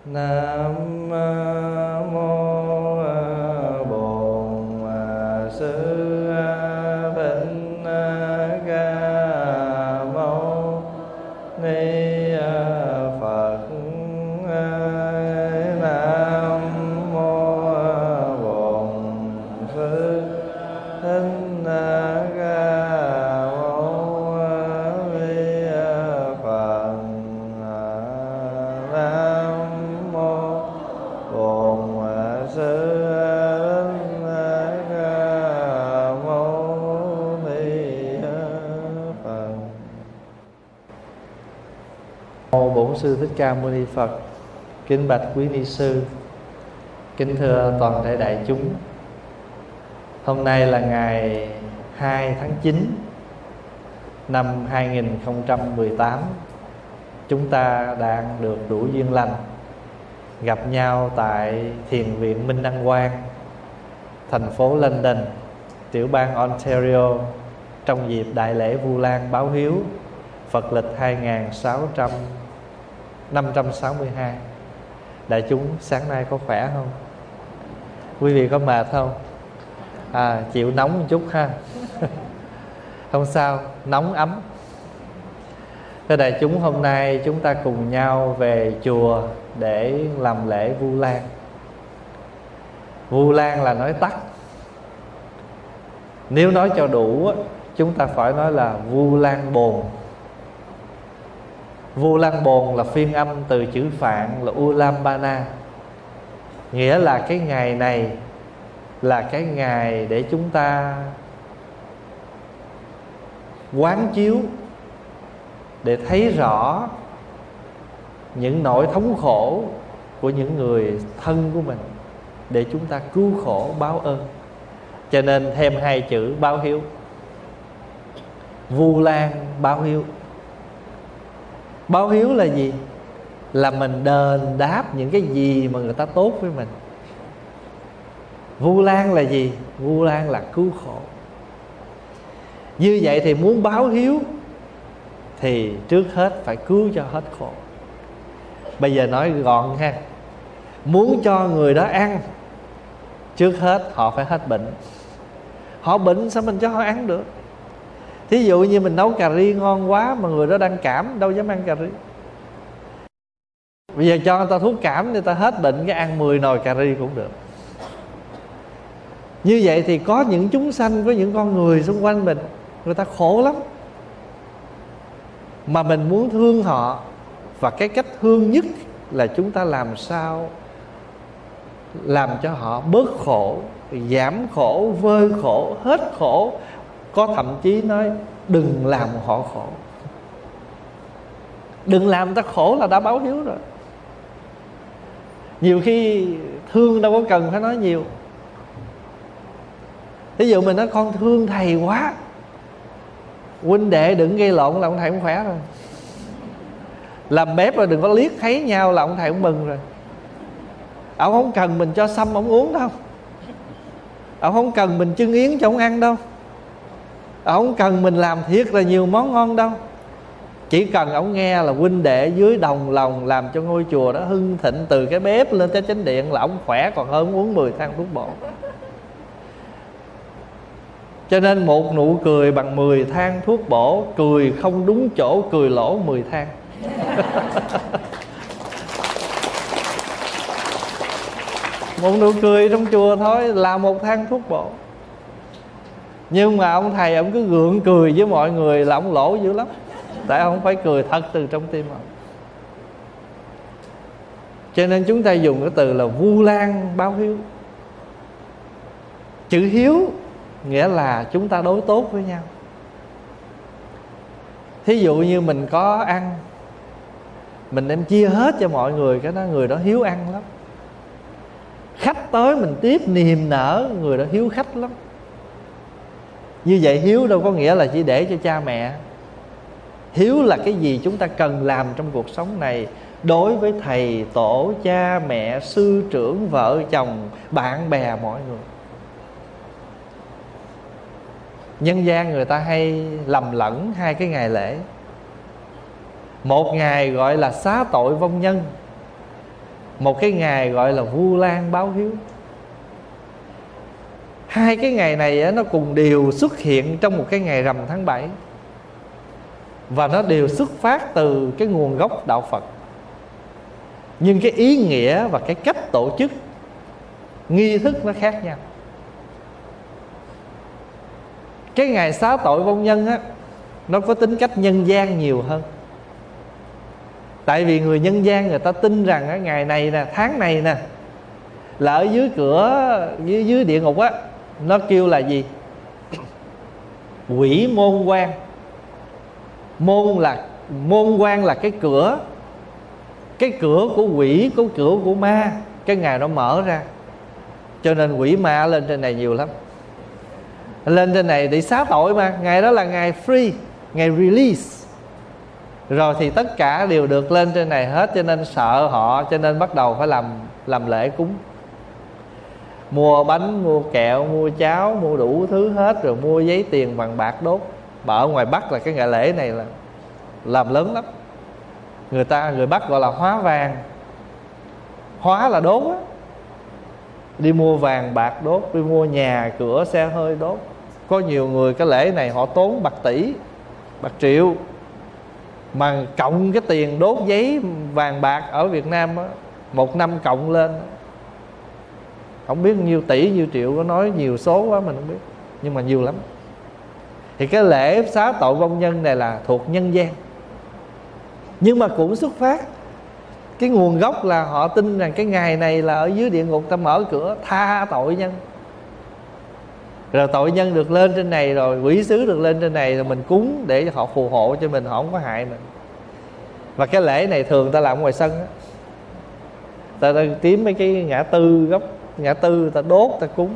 Nam mô Bổn Sư Thích Ca Mâu Ni Phật. Nam mô Bổn Sư Thích Ca Mâu Ni Phật. Nam mô Bổn Sư Thích Ca Mâu Ni Phật. Mô Bổn Sư Thích Ca Mâu Ni Phật. Kính bạch quý ni sư, kính thưa toàn thể đại chúng. Hôm nay là ngày 2 tháng 9 năm 2018. Chúng ta đang được đủ duyên lành gặp nhau tại Thiền viện Minh Đăng Quang, thành phố London, tiểu bang Ontario, trong dịp đại lễ Vu Lan báo hiếu Phật lịch 562. Đại chúng sáng nay có khỏe không? Quý vị có mệt không? Chịu nóng một chút ha. Không sao, nóng ấm. Thưa đại chúng, hôm nay chúng ta cùng nhau về chùa để làm lễ Vu Lan. Vu Lan là nói tắt. Nếu nói cho đủ, chúng ta phải nói là Vu Lan Bồn. Vu Lan Bồn là phiên âm từ chữ Phạn là Ulambana, nghĩa là cái ngày này là cái ngày để chúng ta quán chiếu, để thấy rõ những nỗi thống khổ của những người thân của mình, để chúng ta cứu khổ báo ơn. Cho nên thêm hai chữ báo hiếu. Vu Lan báo hiếu. Báo hiếu là gì? Là mình đền đáp những cái gì mà người ta tốt với mình. Vu Lan là gì? Vu Lan là cứu khổ. Như vậy thì muốn báo hiếu thì trước hết phải cứu cho hết khổ. Bây giờ nói gọn ha. Muốn cho người đó ăn, trước hết họ phải hết bệnh. Họ bệnh sao mình cho họ ăn được? Thí dụ như mình nấu cà ri ngon quá mà người đó đang cảm, đâu dám ăn cà ri. Bây giờ cho người ta thuốc cảm, người ta hết bệnh, cái ăn 10 nồi cà ri cũng được. Như vậy thì có những chúng sanh, có những con người xung quanh mình, người ta khổ lắm, mà mình muốn thương họ. Và cái cách thương nhất là chúng ta làm sao làm cho họ bớt khổ, giảm khổ, vơi khổ, hết khổ. Có thậm chí nói đừng làm họ khổ. Đừng làm người ta khổ là đã báo hiếu rồi. Nhiều khi thương đâu có cần phải nói nhiều. Ví dụ mình nói con thương thầy quá, huynh đệ đừng gây lộn là ông thầy cũng khỏe rồi. Làm bếp rồi đừng có liếc thấy nhau là ông thầy cũng mừng rồi. Ông không cần mình cho sâm ông uống đâu. Ông không cần mình chưng yến cho ông ăn đâu. Ông không cần mình làm thiệt là nhiều món ngon đâu. Chỉ cần ông nghe là huynh đệ dưới đồng lòng làm cho ngôi chùa đó hưng thịnh, từ cái bếp lên tới chánh điện, là ông khỏe còn hơn uống 10 thang thuốc bổ. Cho nên một nụ cười bằng 10 thang thuốc bổ. Cười không đúng chỗ, cười lỗ 10 thang. Một nụ cười trong chùa thôi là một thang thuốc bổ. Nhưng mà ông thầy ông cứ gượng cười với mọi người là ông lỗ dữ lắm. Tại ông phải cười thật từ trong tim ông. Cho nên chúng ta dùng cái từ là Vu Lan báo hiếu. Chữ hiếu nghĩa là chúng ta đối tốt với nhau. Thí dụ như mình có ăn, mình đem chia hết cho mọi người, cái đó người đó hiếu ăn lắm. Khách tới mình tiếp niềm nở, người đó hiếu khách lắm. Như vậy hiếu đâu có nghĩa là chỉ để cho cha mẹ. Hiếu là cái gì chúng ta cần làm trong cuộc sống này đối với thầy, tổ, cha, mẹ, sư trưởng, vợ, chồng, bạn bè, mọi người. Nhân gian người ta hay lầm lẫn hai cái ngày lễ. Một ngày gọi là xá tội vong nhân, một cái ngày gọi là Vu Lan báo hiếu. Hai cái ngày này nó cùng đều xuất hiện trong một cái ngày rằm tháng 7, và nó đều xuất phát từ cái nguồn gốc đạo Phật. Nhưng cái ý nghĩa và cái cách tổ chức nghi thức nó khác nhau. Cái ngày xá tội vong nhân á, nó có tính cách nhân gian nhiều hơn. Tại vì người nhân gian người ta tin rằng á, ngày này nè, tháng này nè, là ở dưới cửa, dưới địa ngục á, nó kêu là gì? Quỷ môn quan. Môn quan là cái cửa. Cái cửa của quỷ, cái cửa của ma. Cái ngày nó mở ra. Cho nên quỷ ma lên trên này nhiều lắm. Lên trên này để xá tội mà. Ngày đó là ngày free, ngày release. Rồi thì tất cả đều được lên trên này hết. Cho nên sợ họ, cho nên bắt đầu phải làm lễ cúng. Mua bánh, mua kẹo, mua cháo, mua đủ thứ hết. Rồi mua giấy tiền vàng bạc đốt. Mà ở ngoài Bắc là cái ngày lễ này là làm lớn lắm. Người Bắc gọi là hóa vàng. Hóa là đốt á. Đi mua vàng bạc đốt, đi mua nhà, cửa, xe hơi đốt. Có nhiều người cái lễ này họ tốn bạc tỷ, bạc triệu. Mà cộng cái tiền đốt giấy vàng bạc ở Việt Nam á, một năm cộng lên không biết nhiêu tỷ, nhiêu triệu, có nói nhiều số quá mình không biết. Nhưng mà nhiều lắm. Thì cái lễ xá tội vong nhân này là thuộc nhân gian. Nhưng mà cũng xuất phát, cái nguồn gốc là họ tin rằng cái ngày này là ở dưới địa ngục ta mở cửa tha tội nhân. Rồi tội nhân được lên trên này, rồi quỷ sứ được lên trên này, rồi mình cúng để họ phù hộ cho mình, họ không có hại mình. Và cái lễ này thường ta làm ngoài sân á. Ta kiếm mấy cái ngã tư, góc ngã tư, ta đốt, ta cúng.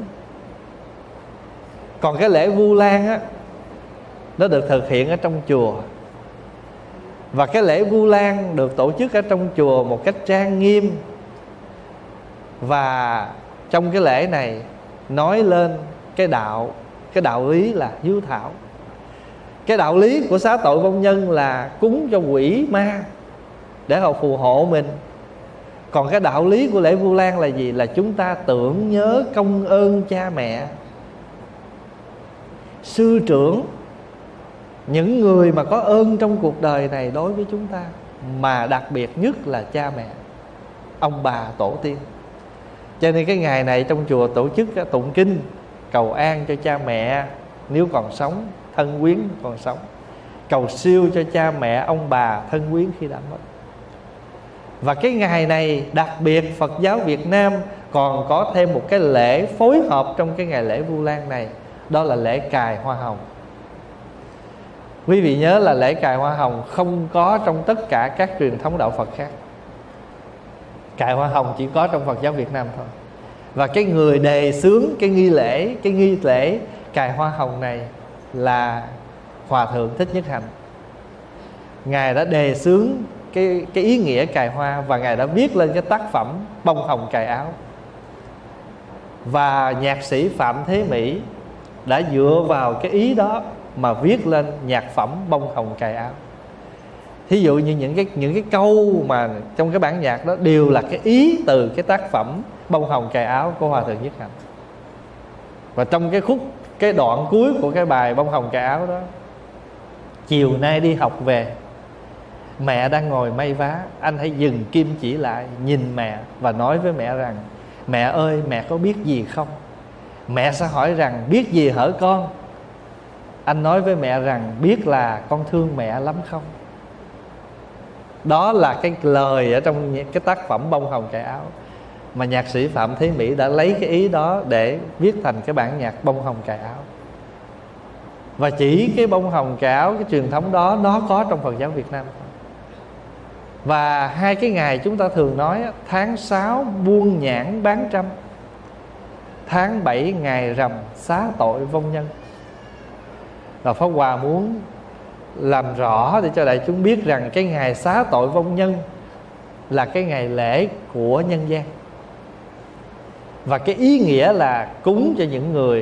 Còn cái lễ Vu Lan á, nó được thực hiện ở trong chùa. Và cái lễ Vu Lan được tổ chức ở trong chùa một cách trang nghiêm. Và trong cái lễ này nói lên cái đạo lý là hiếu thảo. Cái đạo lý của xá tội vong nhân là cúng cho quỷ ma để họ phù hộ mình. Còn cái đạo lý của lễ Vu Lan là gì? Là chúng ta tưởng nhớ công ơn cha mẹ, sư trưởng, những người mà có ơn trong cuộc đời này đối với chúng ta. Mà đặc biệt nhất là cha mẹ, ông bà tổ tiên. Cho nên cái ngày này trong chùa tổ chức tụng kinh cầu an cho cha mẹ nếu còn sống, thân quyến còn sống. Cầu siêu cho cha mẹ, ông bà, thân quyến khi đã mất. Và cái ngày này đặc biệt Phật giáo Việt Nam còn có thêm một cái lễ phối hợp trong cái ngày lễ Vu Lan này. Đó là lễ cài hoa hồng. Quý vị nhớ là lễ cài hoa hồng không có trong tất cả các truyền thống đạo Phật khác. Cài hoa hồng chỉ có trong Phật giáo Việt Nam thôi. Và cái người đề xướng cái nghi lễ cài hoa hồng này là Hòa Thượng Thích Nhất Hạnh. Ngài đã đề xướng cái ý nghĩa cài hoa, và Ngài đã viết lên cái tác phẩm Bông Hồng Cài Áo. Và nhạc sĩ Phạm Thế Mỹ đã dựa vào cái ý đó mà viết lên nhạc phẩm Bông Hồng Cài Áo. Thí dụ như những cái câu mà trong cái bản nhạc đó đều là cái ý từ cái tác phẩm Bông Hồng Cài Áo của Hòa Thượng Nhất Hạnh. Và trong cái đoạn cuối của cái bài Bông Hồng Cài Áo đó: chiều nay đi học về, mẹ đang ngồi may vá, anh hãy dừng kim chỉ lại, nhìn mẹ và nói với mẹ rằng: mẹ ơi, mẹ có biết gì không? Mẹ sẽ hỏi rằng: biết gì hở con? Anh nói với mẹ rằng: biết là con thương mẹ lắm không? Đó là cái lời ở trong cái tác phẩm Bông Hồng Cài Áo, mà nhạc sĩ Phạm Thế Mỹ đã lấy cái ý đó để viết thành cái bản nhạc Bông Hồng Cài Áo. Và chỉ cái bông hồng cài áo, cái truyền thống đó nó có trong Phật giáo Việt Nam. Và hai cái ngày chúng ta thường nói: tháng 6 buông nhãn bán trăm, tháng 7 ngày rằm xá tội vong nhân. Và Pháp Hòa muốn làm rõ để cho đại chúng biết rằng cái ngày xá tội vong nhân là cái ngày lễ của nhân gian. Và cái ý nghĩa là cúng cho những người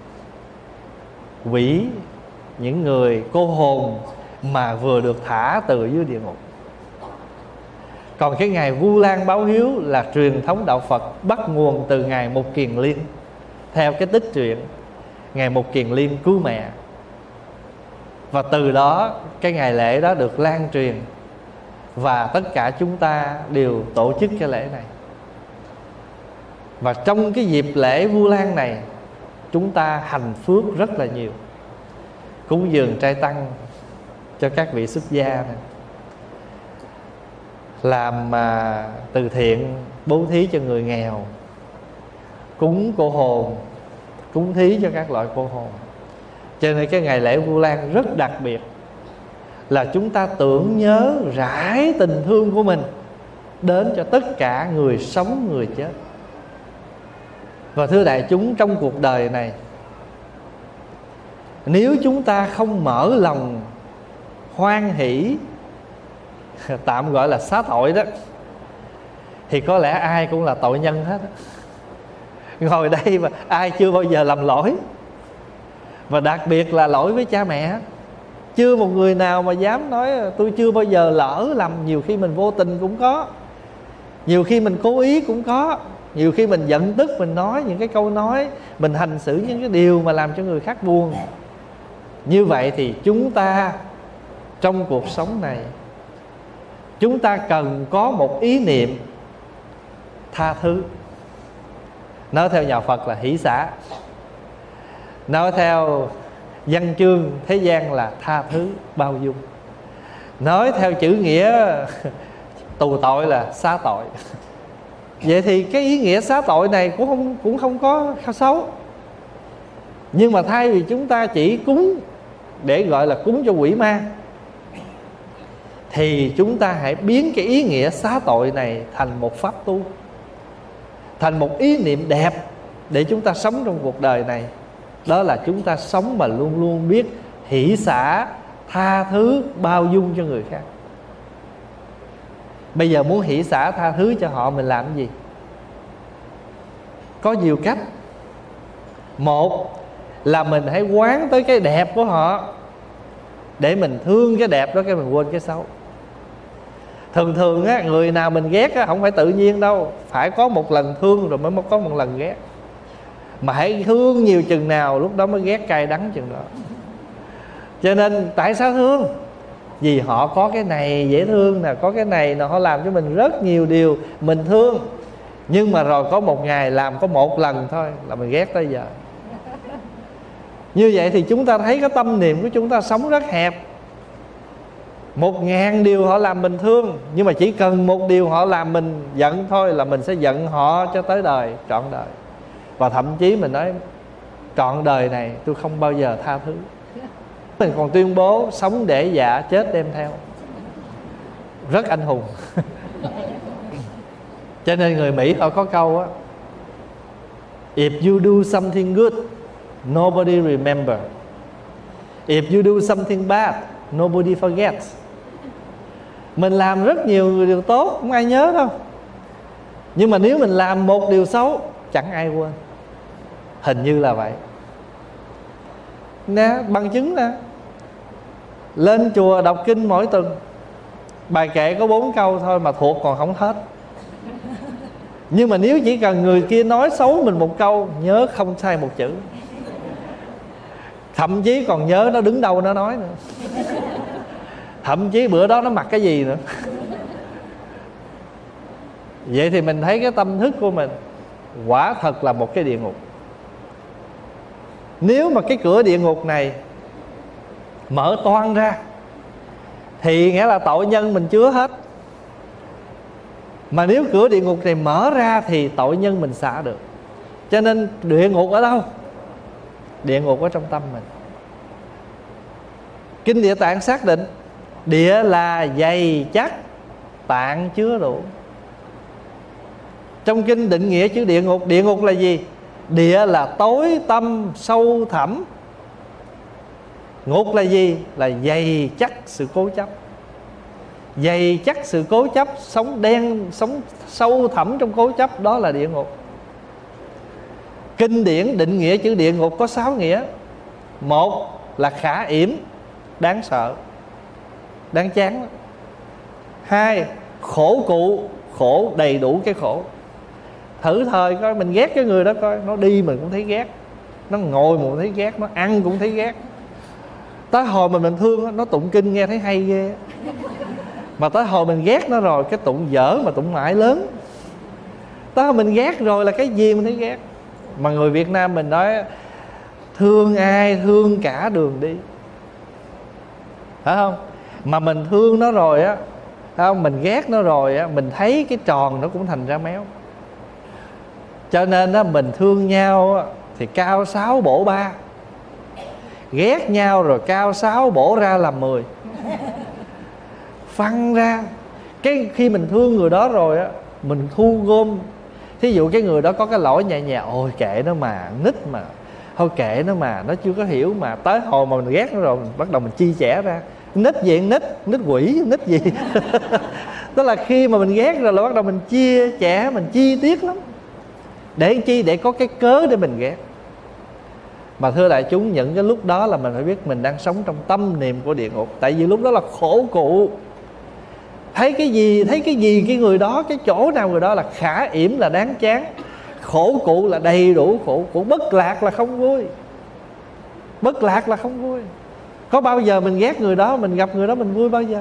quỷ, những người cô hồn mà vừa được thả từ dưới địa ngục. Còn cái ngày Vu Lan báo hiếu là truyền thống đạo Phật bắt nguồn từ ngày Một Kiền Liên. Theo cái tích truyện ngày Một Kiền Liên cứu mẹ, và từ đó cái ngày lễ đó được lan truyền, và tất cả chúng ta đều tổ chức cái lễ này. Và trong cái dịp lễ Vu Lan này, chúng ta hành phước rất là nhiều, cúng dường trai tăng cho các vị xuất gia này, làm từ thiện bố thí cho người nghèo, cúng cô hồn, cúng thí cho các loại cô hồn. Cho nên cái ngày lễ Vu Lan rất đặc biệt, là chúng ta tưởng nhớ rải tình thương của mình đến cho tất cả người sống, người chết. Và thưa đại chúng, trong cuộc đời này, nếu chúng ta không mở lòng hoan hỷ, tạm gọi là xá tội đó, thì có lẽ ai cũng là tội nhân hết. Ngồi đây mà ai chưa bao giờ làm lỗi, và đặc biệt là lỗi với cha mẹ. Chưa một người nào mà dám nói tôi chưa bao giờ lỡ làm. Nhiều khi mình vô tình cũng có, nhiều khi mình cố ý cũng có, nhiều khi mình giận tức mình nói những cái câu nói, mình hành xử những cái điều mà làm cho người khác buồn. Như vậy thì chúng ta trong cuộc sống này, chúng ta cần có một ý niệm tha thứ. Nói theo nhà Phật là hỷ xả, nói theo văn chương thế gian là tha thứ bao dung, nói theo chữ nghĩa tù tội là xá tội. Vậy thì cái ý nghĩa xá tội này cũng không có xấu. Nhưng mà thay vì chúng ta chỉ cúng để gọi là cúng cho quỷ ma, thì chúng ta hãy biến cái ý nghĩa xá tội này thành một pháp tu, thành một ý niệm đẹp để chúng ta sống trong cuộc đời này. Đó là chúng ta sống mà luôn luôn biết hỷ xả, tha thứ, bao dung cho người khác. Bây giờ muốn hỷ xả tha thứ cho họ, mình làm cái gì? Có nhiều cách. Một là mình hãy quán tới cái đẹp của họ, để mình thương cái đẹp đó, cái mình quên cái xấu. Thường thường á, người nào mình ghét á, không phải tự nhiên đâu, phải có một lần thương rồi mới có một lần ghét. Mà hãy thương nhiều chừng nào, lúc đó mới ghét cay đắng chừng đó. Cho nên tại sao thương? Vì họ có cái này dễ thương nè, có cái này nè, họ làm cho mình rất nhiều điều mình thương. Nhưng mà rồi có một ngày làm có một lần thôi là mình ghét tới giờ. Như vậy thì chúng ta thấy cái tâm niệm của chúng ta sống rất hẹp. 1000 điều họ làm mình thương, nhưng mà chỉ cần một điều họ làm mình giận thôi là mình sẽ giận họ cho tới đời, trọn đời. Và thậm chí mình nói trọn đời này tôi không bao giờ tha thứ. Mình còn tuyên bố sống để dạ, chết đem theo. Rất anh hùng. Cho nên người Mỹ họ có câu á: If you do something good, nobody remember. If you do something bad, nobody forgets. Mình làm rất nhiều điều tốt, không ai nhớ đâu. Nhưng mà nếu mình làm một điều xấu, chẳng ai quên. Hình như là vậy nè, bằng chứng nè. Lên chùa đọc kinh mỗi tuần, bài kệ có 4 câu thôi mà thuộc còn không hết. Nhưng mà nếu chỉ cần người kia nói xấu mình một câu, nhớ không sai một chữ. Thậm chí còn nhớ nó đứng đâu nó nói nữa. Thậm chí bữa đó nó mặc cái gì nữa. Vậy thì mình thấy cái tâm thức của mình quả thật là một cái địa ngục. Nếu mà cái cửa địa ngục này mở toang ra thì nghĩa là tội nhân mình chứa hết. Mà nếu cửa địa ngục này mở ra thì tội nhân mình xả được. Cho nên địa ngục ở đâu? Địa ngục ở trong tâm mình. Kinh Địa Tạng xác định địa là dày chắc, tạng chứa đủ. Trong kinh định nghĩa chữ địa ngục là gì? Địa là tối tâm sâu thẳm. Ngục là gì? Là dày chắc sự cố chấp. Dày chắc sự cố chấp, sống đen, sống sâu thẳm trong cố chấp, đó là địa ngục. Kinh điển định nghĩa chữ địa ngục có 6 nghĩa. Một là khả yểm, đáng sợ, đáng chán. 2, khổ cụ, khổ đầy đủ cái khổ. Thử thời coi, mình ghét cái người đó coi, nó đi mình cũng thấy ghét, nó ngồi mình cũng thấy ghét, nó ăn cũng thấy ghét. Tới hồi mình thương nó tụng kinh nghe thấy hay ghê, mà tới hồi mình ghét nó rồi, cái tụng dở mà tụng mãi lớn. Tới hồi mình ghét rồi là cái gì mình thấy ghét. Mà người Việt Nam mình nói thương ai thương cả đường đi, phải không? Mà mình thương nó rồi á, phải không? Mình ghét nó rồi á, mình thấy cái tròn nó cũng thành ra méo. Cho nên á, mình thương nhau á, thì cao 6 bổ 3, ghét nhau rồi cao 6 bổ ra làm 10, phân ra. Cái khi mình thương người đó rồi á, mình thu gom. Thí dụ cái người đó có cái lỗi nhẹ nhàng, ôi kệ nó mà, nít mà, thôi kệ nó mà, nó chưa có hiểu mà. Tới hồi mà mình ghét nó rồi, mình bắt đầu mình chi chẻ ra. Nít gì, nít quỷ, nít gì. Tức là khi mà mình ghét rồi là bắt đầu mình chia chẻ, mình chi tiết lắm. Để chi? Để có cái cớ để mình ghét. Mà thưa đại chúng, những cái lúc đó là mình phải biết mình đang sống trong tâm niệm của địa ngục. Tại vì lúc đó là khổ cụ. Thấy cái gì cái người đó, cái chỗ nào người đó là khả yểm là đáng chán, khổ cụ là đầy đủ khổ cụ. Bất lạc là không vui, bất lạc là không vui. Có bao giờ mình ghét người đó, mình gặp người đó mình vui bao giờ?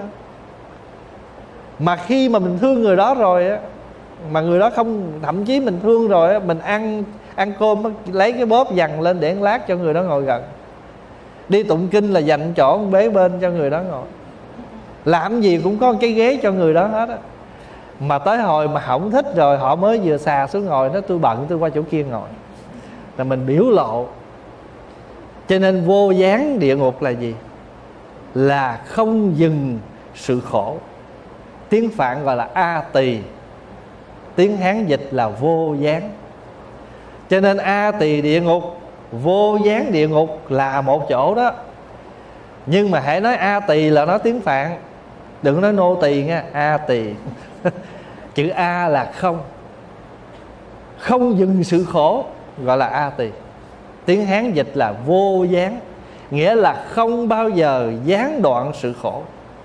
Mà khi mà mình thương người đó rồi á, mà người đó không, thậm chí mình thương rồi á, mình ăn cơm lấy cái bóp dằn lên để lát cho người đó ngồi gần. Đi tụng kinh là dành chỗ bế bên cho người đó ngồi. Làm gì cũng có cái ghế cho người đó hết á. Mà tới hồi mà không thích rồi, họ mới vừa xà xuống ngồi, nói tôi bận, tôi qua chỗ kia ngồi. Là mình biểu lộ. Cho nên vô gián địa ngục là gì? Là không dừng sự khổ. Tiếng Phạn gọi là A Tỳ, tiếng Hán dịch là vô gián. Cho nên A Tỳ địa ngục, vô gián địa ngục là một chỗ đó. Nhưng mà hãy nói A Tỳ là nói tiếng Phạn, đừng nói nô tỳ nha. A Tỳ chữ A là không, không dừng sự khổ, gọi là A Tỳ. Tiếng Hán dịch là vô gián, nghĩa là không bao giờ gián đoạn sự khổ.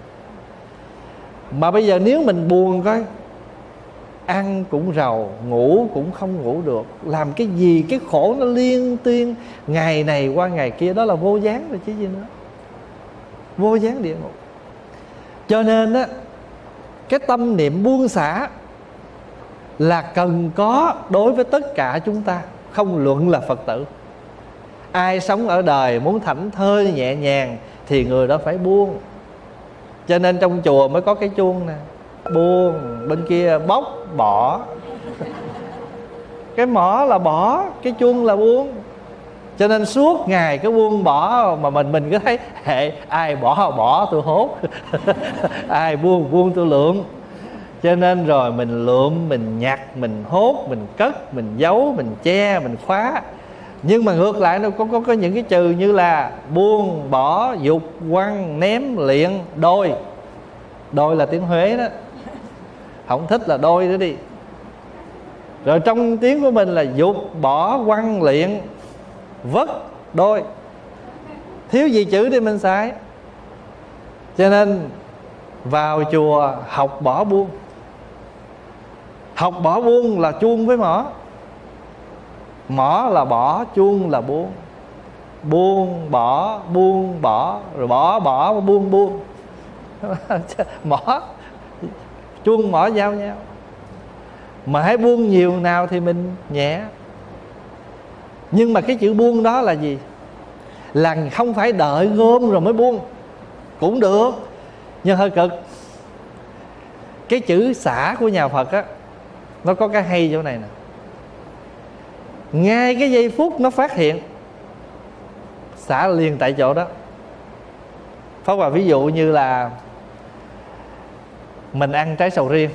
Mà bây giờ nếu mình buồn coi, ăn cũng rầu, ngủ cũng không ngủ được, làm cái gì cái khổ nó liên tuyên, ngày này qua ngày kia, đó là vô gián rồi chứ gì nữa. Vô gián địa ngục. Cho nên á, cái tâm niệm buông xả là cần có đối với tất cả chúng ta, không luận là Phật tử. Ai sống ở đời muốn thảnh thơi nhẹ nhàng thì người đó phải buông. Cho nên trong chùa mới có cái chuông nè, buông, bên kia bóc, bỏ. Cái mỏ là bỏ, cái chuông là buông. Cho nên suốt ngày cứ buông bỏ, mà mình cứ thấy hệ ai bỏ tôi hốt. Ai buông tôi lượm. Cho nên rồi mình lượm, mình nhặt, mình hốt, mình cất, mình giấu, mình che, mình khóa. Nhưng mà ngược lại nó có những cái trừ như là buông, bỏ, dục, quăng, ném, liệng, đôi. Đôi là tiếng Huế đó, không thích là đôi nữa đi. Rồi trong tiếng của mình là dục, bỏ, quăng, liệng, vất, đôi. Thiếu gì chữ thì mình xài. Cho nên vào chùa học bỏ buông. Học bỏ buông là chuông với mỏ. Mỏ là bỏ, chuông là buông. Buông, bỏ, rồi bỏ, buông. Mỏ, chuông mỏ giao nhau. Mà hãy buông nhiều nào thì mình nhẹ. Nhưng mà cái chữ buông đó là gì? Là không phải đợi gom rồi mới buông, cũng được, nhưng hơi cực. Cái chữ xả của nhà Phật á, nó có cái hay chỗ này nè. Ngay cái giây phút nó phát hiện, xả liền tại chỗ đó. Pháp Hòa ví dụ như là mình ăn trái sầu riêng,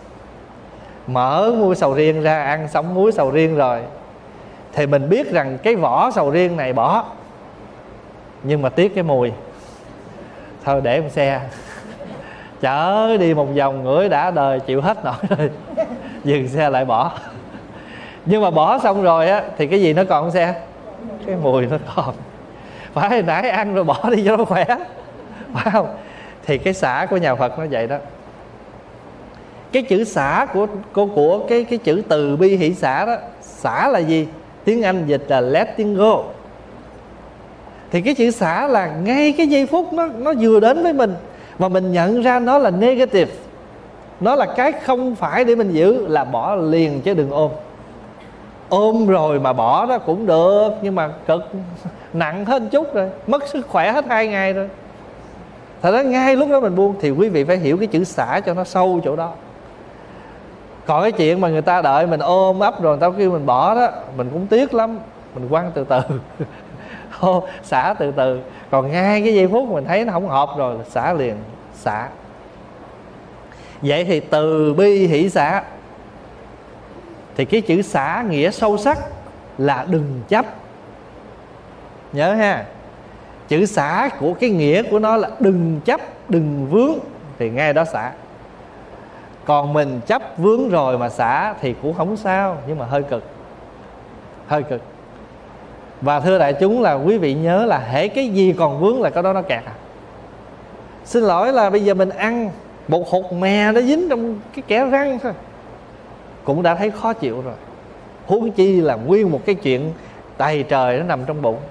mở muôi sầu riêng ra, ăn xong muối sầu riêng rồi, thì mình biết rằng cái vỏ sầu riêng này bỏ, nhưng mà tiếc cái mùi, thôi để con xe chở đi một vòng ngửi đã đời chịu hết nổi rồi, dừng xe lại bỏ. Nhưng mà bỏ xong rồi á thì cái gì nó còn xe? Cái mùi nó còn. Phải hồi nãy ăn rồi bỏ đi cho nó khỏe, phải không? Thì cái xả của nhà Phật nó vậy đó. Cái chữ xả của cái chữ từ bi hỷ xả đó, xả là gì? Tiếng Anh dịch là letting go. Thì cái chữ xả là ngay cái giây phút nó vừa đến với mình mà mình nhận ra nó là negative, nó là cái không phải để mình giữ, là bỏ liền chứ đừng ôm. Ôm rồi mà bỏ đó cũng được, nhưng mà cực nặng hơn chút rồi, mất sức khỏe hết 2 ngày rồi. Thật ra ngay lúc đó mình buông. Thì quý vị phải hiểu cái chữ xả cho nó sâu chỗ đó. Còn cái chuyện mà người ta đợi mình ôm ấp rồi người ta kêu mình bỏ đó, mình cũng tiếc lắm, mình quăng từ từ. Xả từ từ. Còn ngay cái giây phút mình thấy nó không hợp rồi là xả liền. Xả. Vậy thì từ bi hỷ xả, thì cái chữ xả nghĩa sâu sắc là đừng chấp. Nhớ ha, chữ xả của cái nghĩa của nó là đừng chấp, đừng vướng, thì ngay đó xả. Còn mình chấp vướng rồi mà xả thì cũng không sao, nhưng mà hơi cực. Hơi cực. Và thưa đại chúng là quý vị nhớ là hễ cái gì còn vướng là cái đó nó kẹt à. Xin lỗi là bây giờ mình ăn một hột mè nó dính trong cái kẽ răng thôi cũng đã thấy khó chịu rồi, huống chi là nguyên một cái chuyện đầy trời nó nằm trong bụng.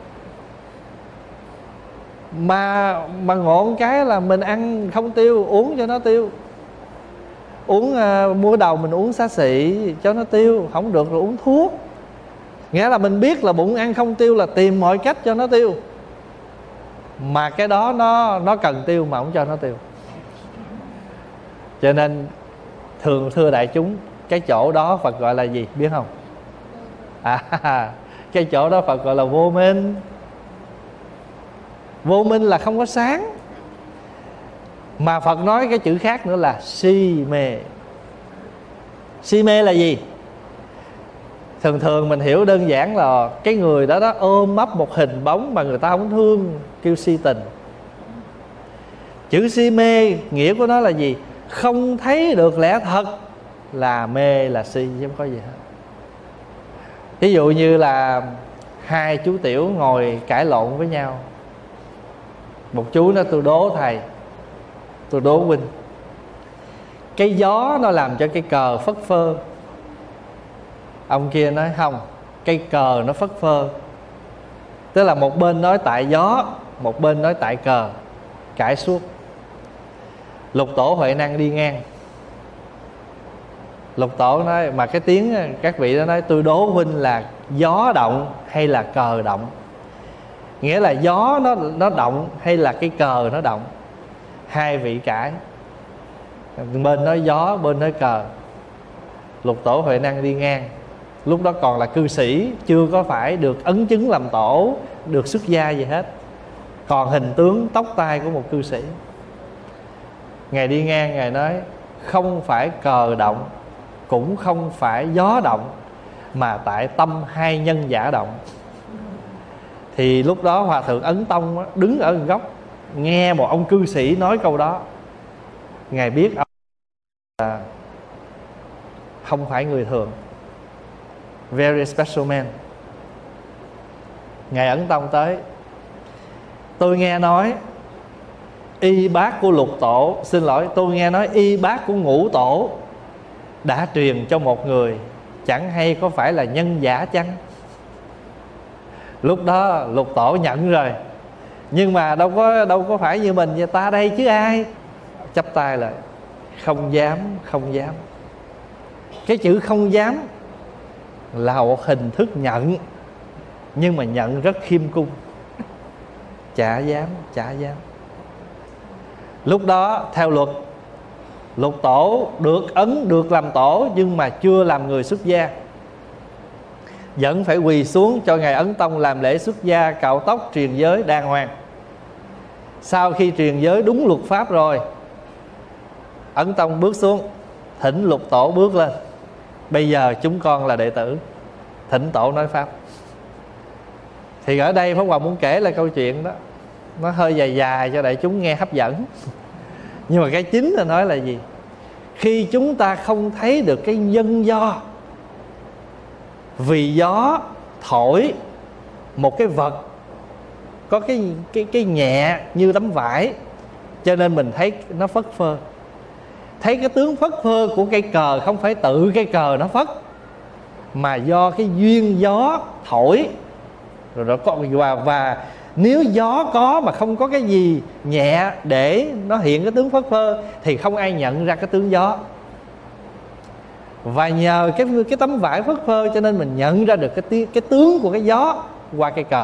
Mà ngộ cái là mình ăn không tiêu, uống cho nó tiêu. Mua đầu mình uống xá xị cho nó tiêu, không được rồi uống thuốc. Nghĩa là mình biết là bụng ăn không tiêu là tìm mọi cách cho nó tiêu. Mà cái đó nó cần tiêu mà không cho nó tiêu. Cho nên thường thưa đại chúng, cái chỗ đó Phật gọi là gì biết không? Cái chỗ đó Phật gọi là vô minh. Vô minh là không có sáng. Mà Phật nói cái chữ khác nữa là si mê. Si mê là gì? Thường mình hiểu đơn giản là cái người đó ôm ấp một hình bóng mà người ta không thương, kêu si tình. Chữ si mê nghĩa của nó là gì? Không thấy được lẽ thật là mê, là si, chứ không có gì hết. Ví dụ như là hai chú tiểu ngồi cãi lộn với nhau. Một chú nói tôi đố thầy, tôi đố huynh, cái gió nó làm cho cái cờ phất phơ. Ông kia nói không, cái cờ nó phất phơ. Tức là một bên nói tại gió, một bên nói tại cờ, cãi suốt. Lục tổ Huệ Năng đi ngang. Lục tổ nói, mà cái tiếng các vị đó nói tôi đố huynh là gió động hay là cờ động. Nghĩa là gió nó động hay là cái cờ nó động. Hai vị cãi, bên nói gió, bên nói cờ. Lục tổ Huệ Năng đi ngang. Lúc đó còn là cư sĩ, chưa có phải được ấn chứng làm tổ, được xuất gia gì hết, còn hình tướng tóc tai của một cư sĩ. Ngài đi ngang, Ngài nói không phải cờ động, cũng không phải gió động, mà tại tâm hai nhân giả động. Thì lúc đó Hòa thượng Ấn Tông đứng ở một góc, nghe một ông cư sĩ nói câu đó. Ngài biết ông là không phải người thường, very special man. Ngài Ấn Tông tới, tôi nghe nói y bác của lục tổ, xin lỗi, tôi nghe nói y bác của ngũ tổ đã truyền cho một người, chẳng hay có phải là nhân giả chăng? Lúc đó lục tổ nhận rồi, nhưng mà đâu có phải như mình vậy, ta đây chứ ai. Chắp tay lại, không dám, không dám. Cái chữ không dám là một hình thức nhận, nhưng mà nhận rất khiêm cung. Chả dám, chả dám. Lúc đó theo luật, lục tổ được ấn, được làm tổ, nhưng mà chưa làm người xuất gia, vẫn phải quỳ xuống cho Ngài Ấn Tông làm lễ xuất gia, cạo tóc, truyền giới đàng hoàng. Sau khi truyền giới đúng luật pháp rồi, Ấn Tông bước xuống, thỉnh lục tổ bước lên. Bây giờ chúng con là đệ tử, thỉnh tổ nói pháp. Thì ở đây Pháp Hòa muốn kể là câu chuyện đó, nó hơi dài dài cho đại chúng nghe hấp dẫn. Nhưng mà cái chính là nói là gì? Khi chúng ta không thấy được cái nhân do, vì gió thổi một cái vật có cái nhẹ như tấm vải, cho nên mình thấy nó phất phơ. thấy cái tướng phất phơ của cây cờ không phải tự cây cờ nó phất, mà do cái duyên gió thổi rồi nó có. Và nếu gió có mà không có cái gì nhẹ để nó hiện cái tướng phất phơ thì không ai nhận ra cái tướng gió. Và nhờ cái tấm vải phất phơ cho nên mình nhận ra được cái tướng của cái gió qua cây cờ.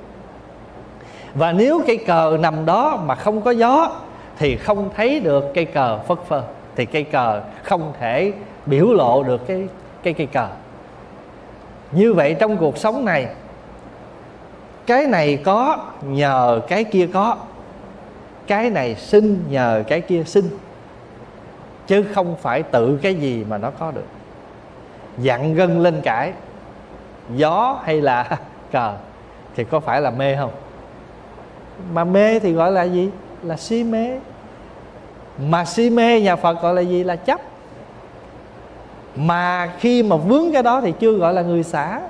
Và nếu cây cờ nằm đó mà không có gió thì không thấy được cây cờ phất phơ, thì cây cờ không thể biểu lộ được cái cây cờ. Như vậy trong cuộc sống này, cái này có nhờ cái kia có, cái này sinh nhờ cái kia sinh, chứ không phải tự cái gì mà nó có được. Dặn gân lên cãi, gió hay là cờ, thì có phải là mê không? Mà mê thì gọi là gì? Là si mê. Mà si mê nhà Phật gọi là gì? Là chấp. Mà khi mà vướng cái đó thì chưa gọi là người xả.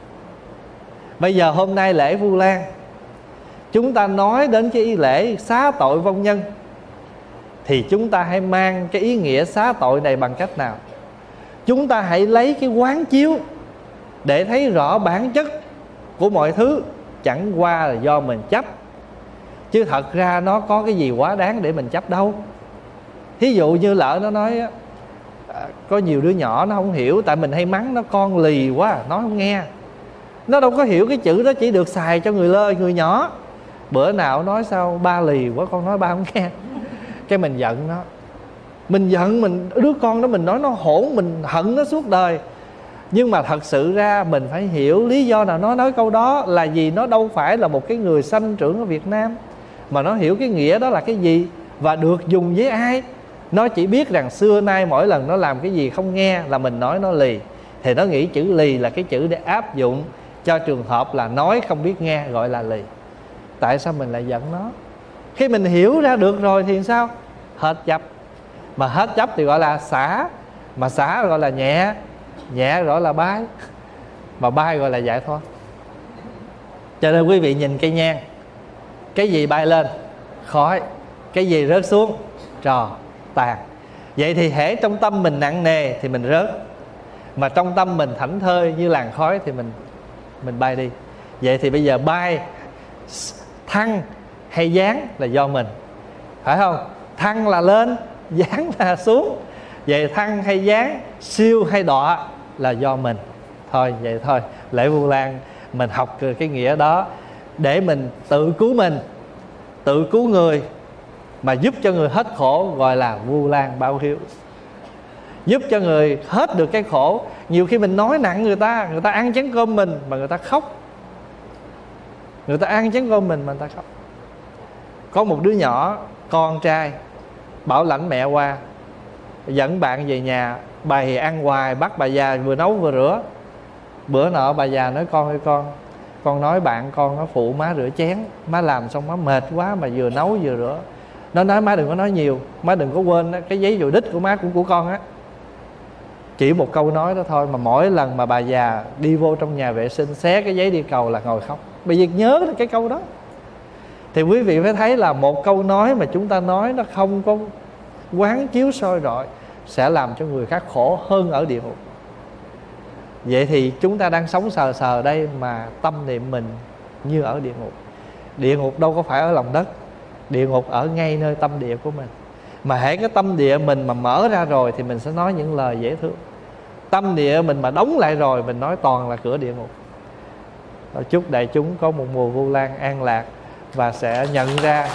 Bây giờ hôm nay lễ Vu Lan, chúng ta nói đến cái lễ xá tội vong nhân, thì chúng ta hãy mang cái ý nghĩa xá tội này bằng cách nào? Chúng ta hãy lấy cái quán chiếu để thấy rõ bản chất của mọi thứ chẳng qua là do mình chấp, chứ thật ra nó có cái gì quá đáng để mình chấp đâu. Thí dụ như lỡ nó nói có nhiều đứa nhỏ nó không hiểu, tại mình hay mắng nó con lì quá, nó không nghe. Nó đâu có hiểu cái chữ đó chỉ được xài cho người nhỏ. Bữa nào nói sao ba lì quá, con nói ba không nghe. Cái mình giận nó. Mình giận đứa con đó, mình nói nó hỗn, mình hận nó suốt đời. Nhưng mà thật sự ra mình phải hiểu lý do nào nó nói câu đó là gì. Nó đâu phải là một cái người sanh trưởng ở Việt Nam, mà nó hiểu cái nghĩa đó là cái gì và được dùng với ai. Nó chỉ biết rằng xưa nay mỗi lần nó làm cái gì không nghe là mình nói nó lì, thì nó nghĩ chữ lì là cái chữ để áp dụng cho trường hợp là nói không biết nghe, gọi là lì. Tại sao mình lại giận nó? Khi mình hiểu ra được rồi thì sao? Hết chấp. Mà hết chấp thì gọi là xả. Mà xả gọi là nhẹ. Nhẹ gọi là bay. Mà bay gọi là giải thoát. Cho nên quý vị nhìn cây nhang, cái gì bay lên? Khói. Cái gì rớt xuống? Trò, tàn. Vậy thì hễ trong tâm mình nặng nề thì mình rớt, mà trong tâm mình thảnh thơi như làn khói thì mình bay đi. Vậy thì bây giờ bay, thăng hay giáng là do mình, phải không? Thăng là lên, giáng là xuống. Vậy thăng hay giáng, siêu hay đọa là do mình. Thôi vậy thôi, lễ Vu Lan mình học cái nghĩa đó để mình tự cứu mình, tự cứu người, mà giúp cho người hết khổ, gọi là Vu Lan báo hiếu. Giúp cho người hết được cái khổ. Nhiều khi mình nói nặng người ta ăn chén cơm mình mà người ta khóc. Người ta ăn chén cơm mình mà người ta khóc. Có một đứa nhỏ, con trai, bảo lãnh mẹ qua, dẫn bạn về nhà, bày ăn hoài, bắt bà già vừa nấu vừa rửa. Bữa nọ bà già nói con ơi con nói bạn con nó phụ má rửa chén, má làm xong má mệt quá mà vừa nấu vừa rửa. Nó nói má đừng có nói nhiều, má đừng có quên đó, cái giấy vô đích của má cũng của con á. Chỉ một câu nói đó thôi mà mỗi lần mà bà già đi vô trong nhà vệ sinh xé cái giấy đi cầu là ngồi khóc. Bây giờ nhớ cái câu đó. Thì quý vị phải thấy là một câu nói mà chúng ta nói nó không có quán chiếu soi rọi sẽ làm cho người khác khổ hơn ở địa ngục. Vậy thì chúng ta đang sống sờ sờ đây mà tâm niệm mình như ở địa ngục. Địa ngục đâu có phải ở lòng đất, địa ngục ở ngay nơi tâm địa của mình. Mà hễ cái tâm địa mình mà mở ra rồi thì mình sẽ nói những lời dễ thương. Tâm địa mình mà đóng lại rồi mình nói toàn là cửa địa ngục. Chúc đại chúng có một mùa Vu Lan an lạc và sẽ nhận ra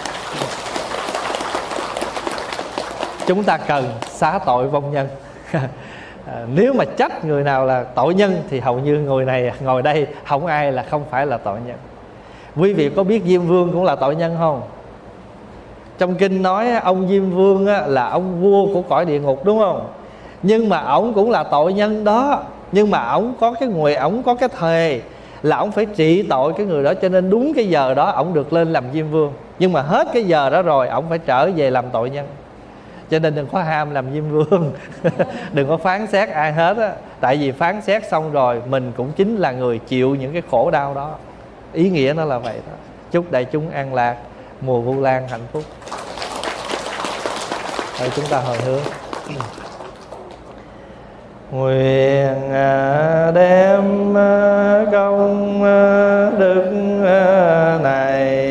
chúng ta cần xá tội vong nhân. Nếu mà trách người nào là tội nhân thì hầu như người này ngồi đây không ai là không phải là tội nhân. Quý vị có biết Diêm Vương cũng là tội nhân không? Trong kinh nói ông Diêm Vương là ông vua của cõi địa ngục, đúng không? Nhưng mà ổng cũng là tội nhân đó. Nhưng mà ổng có cái nguyện, ổng có cái thề là ổng phải trị tội cái người đó, cho nên đúng cái giờ đó ổng được lên làm Diêm Vương. Nhưng mà hết cái giờ đó rồi ổng phải trở về làm tội nhân. Cho nên đừng có ham làm Diêm Vương. Đừng có phán xét ai hết á. Tại vì phán xét xong rồi mình cũng chính là người chịu những cái khổ đau đó. Ý nghĩa nó là vậy đó. Chúc đại chúng an lạc, mùa Vu Lan hạnh phúc. Rồi chúng ta hồi hướng. Nguyện đem công đức này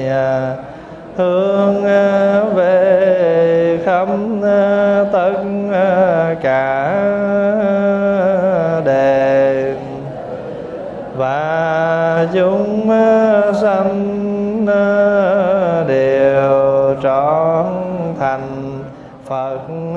hướng về khắp tất cả đền và chúng sanh đều trọn thành Phật